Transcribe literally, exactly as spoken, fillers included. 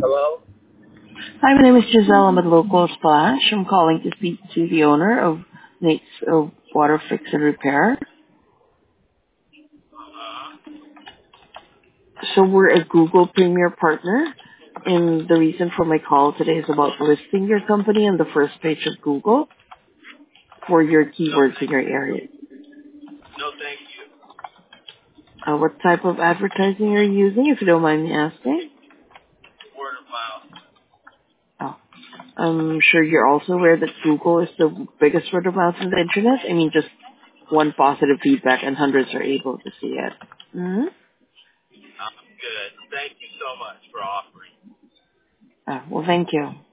Hello? Hi, my name is Giselle. I'm at Local Splash. I'm calling to speak to the owner of Nate's uh, Water Fix and Repair. Uh-huh. So we're a Google Premier partner, and the reason for my call today is about listing your company on the first page of Google for your No, keywords in thank your area. no, thank you. Uh, what type of advertising are you using, if you don't mind me asking? Word of mouth. Oh, I'm sure you're also aware that Google is the biggest word of mouth on the internet. I mean, just one positive feedback and hundreds are able to see it. Mm-hmm. I'm good. Thank you so much for offering. Uh, well, thank you.